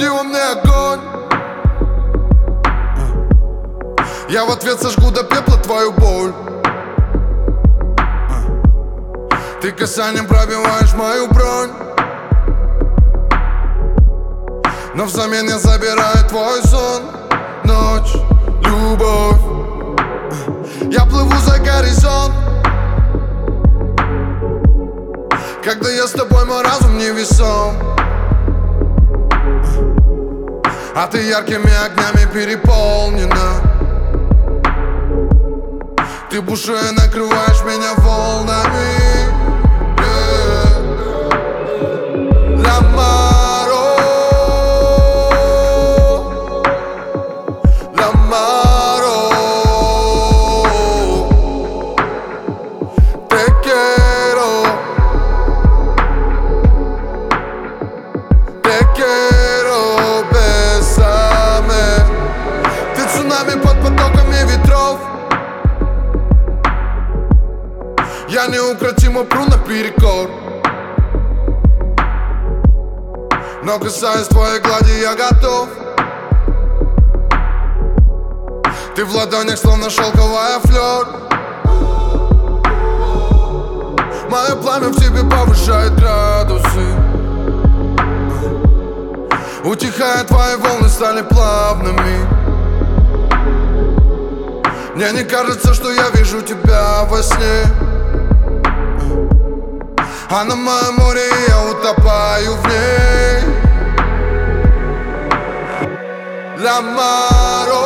Зажги во мне огонь. Я в ответ сожгу до пепла твою боль. Ты касанием пробиваешь мою бронь, но взамен я забираю твой сон. Ночь, любовь. Я плыву за горизонт. Когда я с тобой, мой разум невесом, а ты яркими огнями переполнена. Ты бушуя накрываешь меня волнами. L'amaro, l'amaro. Te quiero, bésame. Ты цунами под потоками ветров. Я неукротимо пру наперекор, но касаясь твоей глади я готов. Ты в ладонях словно шелковая флёр. Мое пламя в тебе повышает градусы. Утихая, твои волны стали плавными. Мне не кажется, что я вижу тебя во сне, а на моем море я утопаю в ней. L'amaro,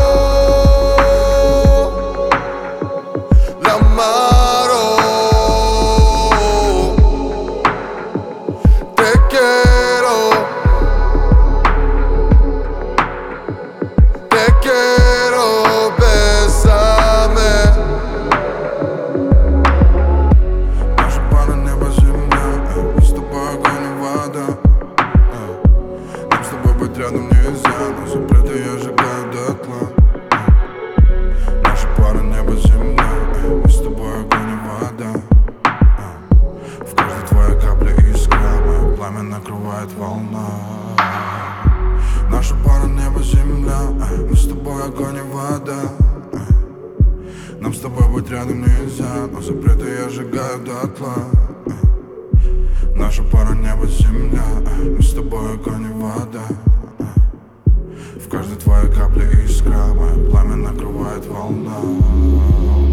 l'amaro. Te quiero, bésame. Наша пара небо, земля, мы с тобой огонь и вода. Нам с тобой быть рядом нельзя, но запреты я сжигаю дотла. Наша пара небо, земля, мы с тобой огонь и вода. В каждой твоей капле искра, мое пламя накрывает волна. Наша пара небо, земля, мы с тобой огонь и вода. Нам с тобой быть рядом нельзя, но запреты я сжигаю дотла. Наша пара небо, земля, мы с тобой огонь и вода. В каждой твоей капле искра, мое пламя накрывает волна.